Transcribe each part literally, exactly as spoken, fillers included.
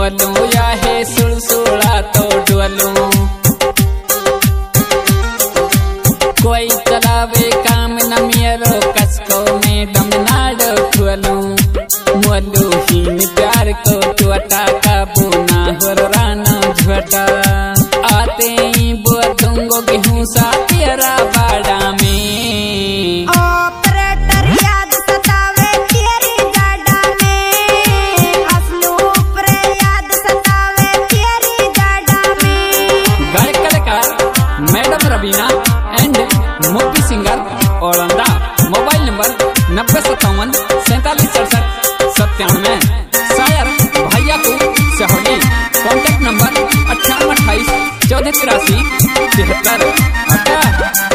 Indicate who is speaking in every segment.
Speaker 1: मोलू या है सुलसुला तो डोलू कोई चलावे काम न मेरो कसको में दम नाड़ खोलू मोलू हीन प्यार को टोटा का बुना हो राना झोटा आते ही बोल दूंगो गेहूं सा तेरा बाड़ा में
Speaker 2: ऑपरेटर याद सतावे तेरी गाड़ा में असलू ऊपर याद सतावे तेरी गाड़ा में
Speaker 1: गायक कलाकार madam Raveena and movie singer Olanda mobile number नब्बे सत्तावन सैतालीस सड़सठ सत्तानवे शायर भैया को सहोली कॉन्टैक्ट नंबर अट्ठावन अट्ठाईस चौदह तिरासी तिहत्तर अट्ठारह।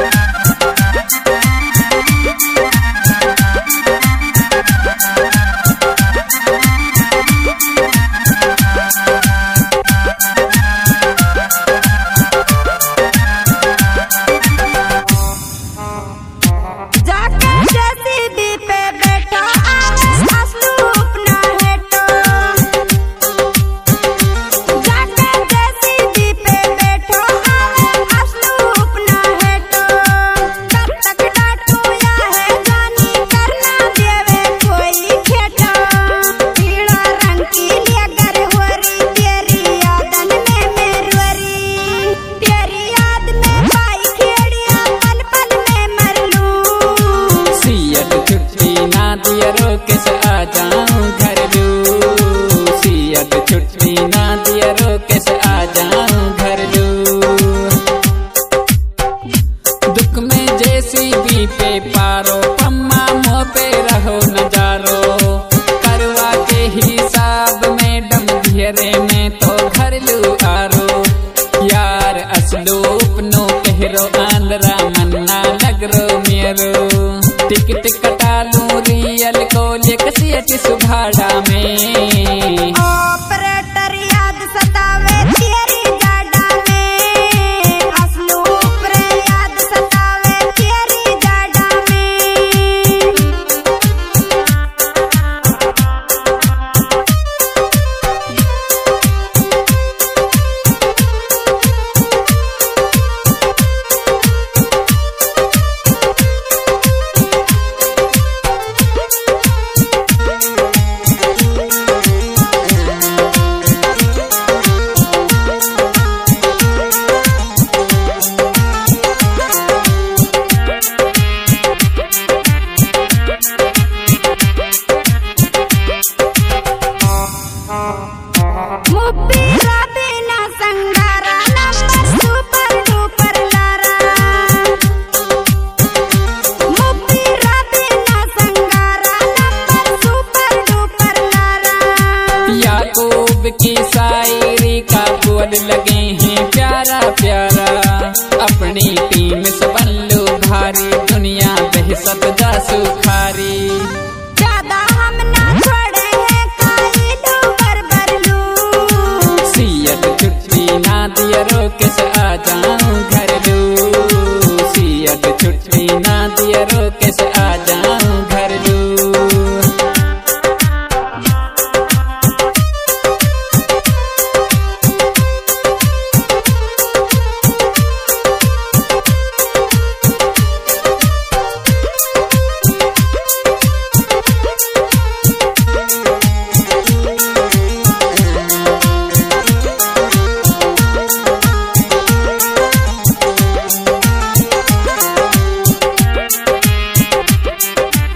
Speaker 1: कैसे आ जाऊं घर लू सियत छुट्टी ना दिया रो कैसे आ जाऊं घर लू दुख में जैसी भी पे पारो पम्मा मुँह पे रहो नजारो करवा के हिसाब में डम घेरे में तो घर लू आरो यार असलूप नो कहरो आंध्रा मन्ना लग रो मेरो टिकट कटा लूं रियल को लेकसियट सुभाड़ा में
Speaker 2: ऑपरेटर याद सतावे तेरी गाड़ा में असलू ऊपर याद सतावे तेरी गाड़ा में
Speaker 1: की शायरी का बोल लगे हैं प्यारा प्यारा अपनी टीम से बल्लू भारी दुनिया बेहसत जा सुखारी।